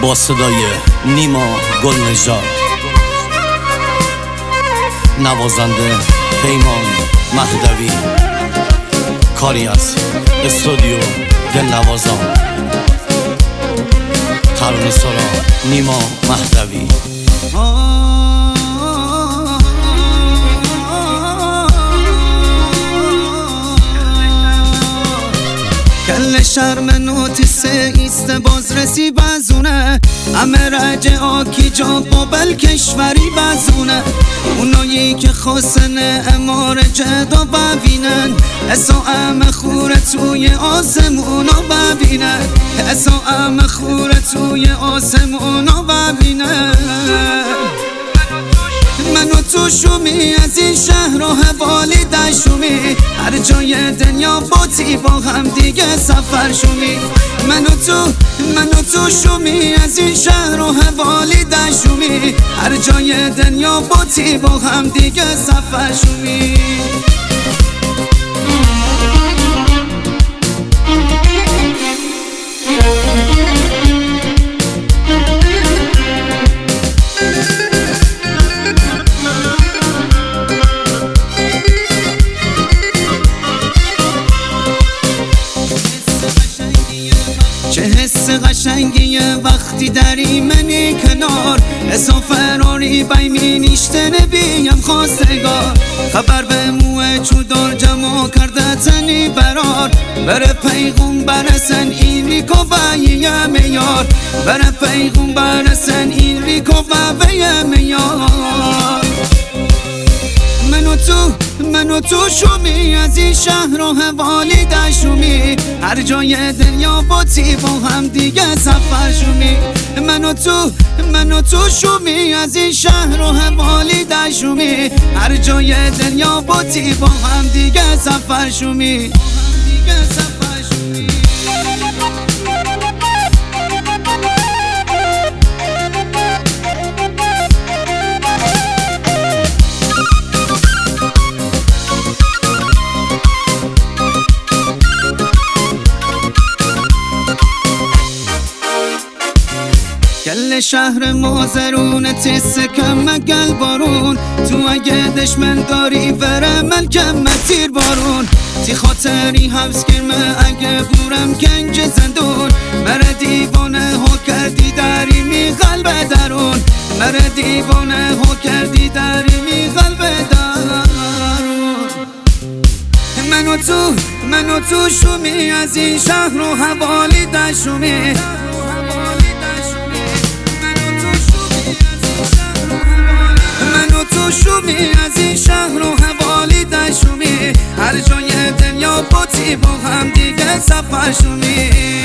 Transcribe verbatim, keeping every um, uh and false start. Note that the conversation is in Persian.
با صدای نیما گلنژاد، نوازنده پیمان مهدوی، کاری از استودیو دلنوازان، ترانه سرا نیما مهدوی. کل شرم نوتیسه ایست باز رسی بزونه، همه رجع آکی جا قبل کشوری بزونه. اونایی که خواستن امار جدا ببینن، اسا ام خوره توی آسمونا ببینن، اسا ام خوره توی آسمونا ببینن. من و تو شومی از این شهر و حوالی دشومی، هر جای دنیا باتی با هم دیگه سفر شومی. من و تو من و تو شومی از این شهر و حوالی دشومی، هر جای دنیا باتی با هم دیگه سفر شومی. چه حس قشنگیه وقتی داری منی کنار، حسا فراری بایمی نیشته نبیم خواستگار. خبر به موه چودار جمع کرده تنی برار، بره پیغم برسن این ریکو بایه میار، بره پیغم برسن این ریکو بایه میار. من و تو من و تو شومی از این شهر و حوالی دشومی، هر جای دنیا باتی با هم دیگه سفر شومی. من و تو من و تو شومی از این شهر و حوالی دشومی، هر جای دنیا باتی با هم دیگه سفر شومی. کل شهر مازرون تیس کم گل بارون، تو اگه دشمن داری وره من کم تیر بارون. تی خاطری حبس کرمه اگه بورم گنج زندون، مره دیوانه ها کردی داری می قلب درون، مره دیوانه ها کردی داری می قلب درون. من و تو من و تو شومی از این شهر و حوالی دشومی، تو شومی از این شهر و حوالی دشومی، هر جای دنیا باتی با هم دیگه سفر شومی.